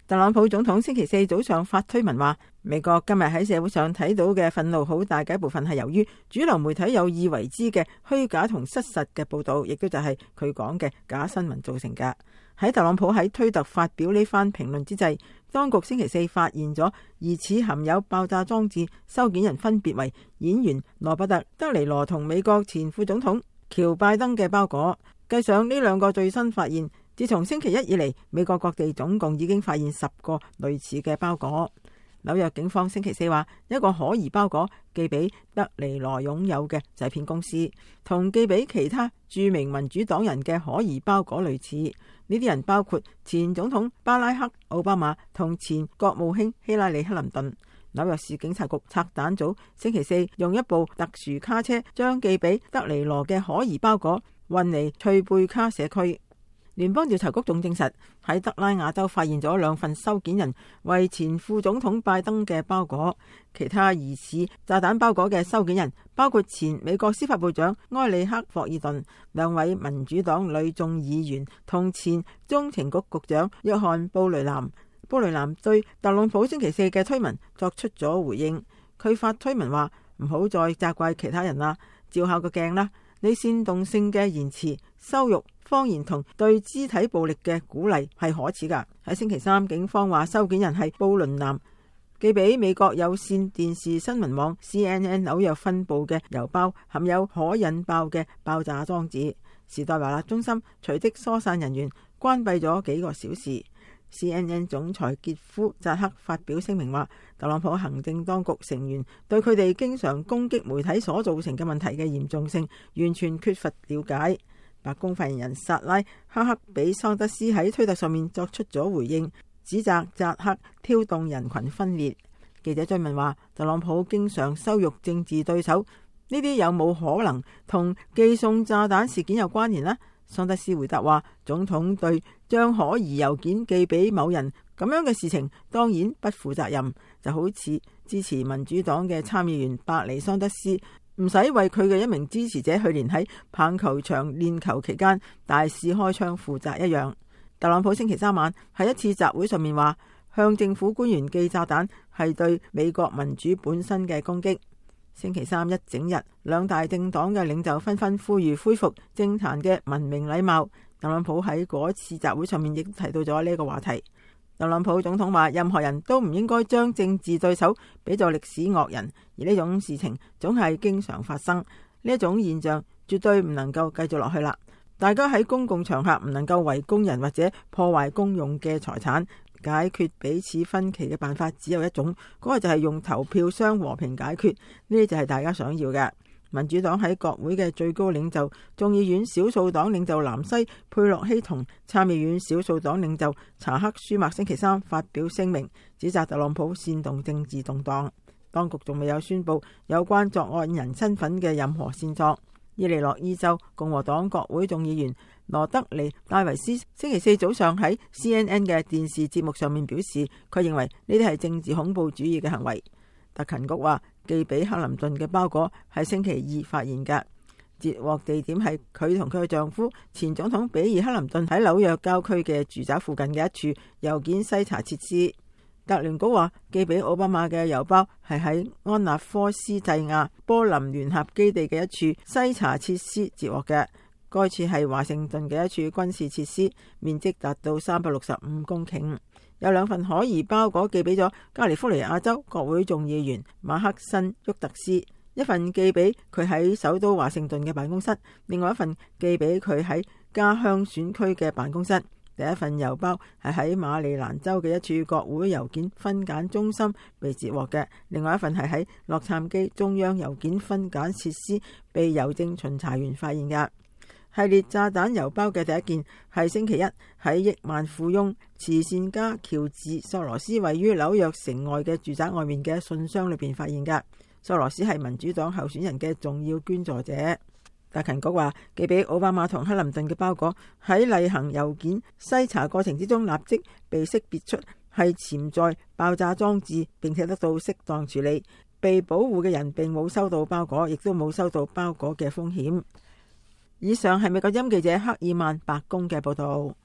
特朗普總統星期四早上發推文話，美國今日喺社會上睇到嘅憤怒好大嘅一部分係由於主流媒體有意為之嘅虛假同失實嘅報道，亦都就係佢講嘅假新聞造成嘅。喺特朗普喺推特發表呢番評論之際，當局星期四發現咗疑似含有爆炸裝置收件人分別為演員羅伯特·德尼羅同美國前副總統喬拜登嘅包裹。計上呢兩個最新發現，自從星期一以嚟，美國各地總共已經發現10個類似嘅包裹。紐約警方星期四話，一個可疑包裹寄俾德尼羅擁有嘅製片公司，同寄俾其他著名民主黨人嘅可疑包裹類似。呢啲人包括前總統巴拉克·奧巴馬同前國務卿希拉里·克林頓。紐約市警察局拆彈組星期四用一部特殊卡車將寄俾德尼羅嘅可疑包裹運嚟翠貝卡社區。聯邦調查局仲證實喺德拉瓦州發現咗2份收件人為前副總統拜登嘅包裹。其他疑似炸彈包裹嘅收件人包括前美國司法部長埃里克·霍爾頓、2位民主黨女眾議員同前中情局局長約翰·布雷南。布雷南對特朗普星期四嘅推文作出咗回應，佢發推文話：唔好再責怪其他人啦，照下個鏡啦，你煽動性嘅言辭、羞辱、謊言同對肢體暴力嘅鼓勵係可恥噶。喺星期三，警方話收件人係布倫南寄俾美國有線電視新聞網 CNN 紐約分部嘅郵包，含有可引爆嘅爆炸裝置。時代華納中心隨即疏散人員，關閉咗幾個小時。CNN 總裁傑夫扎克發表聲明話，特朗普行政當局成員對佢哋經常攻擊媒體所造成嘅問題嘅嚴重性完全缺乏了解。白宮發言人薩拉哈克比桑德斯喺推特上面作出咗回應，指責扎克挑動人群分裂。記者追問話，特朗普經常羞辱政治對手，呢啲有冇可能同寄送炸彈事件有關聯呢？桑德斯回答話，總統對將可疑郵件寄俾某人咁樣嘅事情當然不負責任，就好似支持民主黨嘅參議員伯尼桑德斯唔使為佢嘅一名支持者去年喺棒球場練球期間大肆開槍負責一樣。特朗普星期三晚喺一次集會上面話，向政府官員寄炸彈係對美國民主本身嘅攻擊。星期三一整日，2大政黨嘅領袖紛紛呼籲恢復政壇嘅文明禮貌。特朗普喺嗰次集會上面亦提到咗呢個話題。特朗普總統話，任何人都唔應該將政治對手比作歷史惡人，而呢種事情總係經常發生，呢一種現象絕對唔能夠繼續落去啦。大家喺公共場合唔能夠圍攻人或者破壞公用嘅財產。解決彼此分歧嘅辦法只有一種，嗰個就係用投票箱和平解決，呢啲就係大家想要嘅。民主黨喺國會嘅最高領袖眾議院少數黨領袖南西佩洛西同參議院少數黨領袖查克舒默星期三發表聲明，指責特朗普煽動政治動盪。當局仲未有宣布有關作案人身份嘅任何線索。伊利諾伊州共和黨國會眾議員羅德尼戴維斯星期四早上喺 CNN 嘅電視節目上面表示，佢認為呢啲係政治恐怖主義嘅行為。特勤局話，寄俾克林頓嘅包裹係星期二發現嘅，截獲地點係佢同佢嘅丈夫前總統比爾克林頓喺紐約郊區嘅住宅附近嘅一處郵件篩查設施。特聯局話，寄俾奧巴馬嘅郵包係喺安納科斯蒂亞波林聯合基地嘅一處篩查設施截獲嘅。該處係華盛頓嘅一處軍事設施，面積達到365公頃。有2份可疑包裹寄俾咗加利福尼亞州國會眾議員馬克森沃特斯，一份寄俾佢喺首都華盛頓嘅辦公室，另外一份寄俾佢喺家鄉選區嘅辦公室。第一份郵包係喺馬里蘭州嘅一處國會郵件分揀中心被截獲嘅，另外一份係喺洛杉磯中央郵件分揀設施被郵政巡查員發現嘅。系列炸彈郵包嘅第一件係星期一喺億萬富翁慈善家喬治索羅斯位於紐約城外嘅住宅外面嘅信箱裏邊發現嘅。索羅斯係民主黨候選人嘅重要捐助者。特勤局話，寄俾奧巴馬同克林頓嘅包裹喺例行郵件篩查過程之中立即被識別出係潛在爆炸裝置，並且得到適當處理。被保護嘅人並冇收到包裹，亦都冇收到包裹嘅風險。以上係美國之音記者克爾曼白宮嘅報道。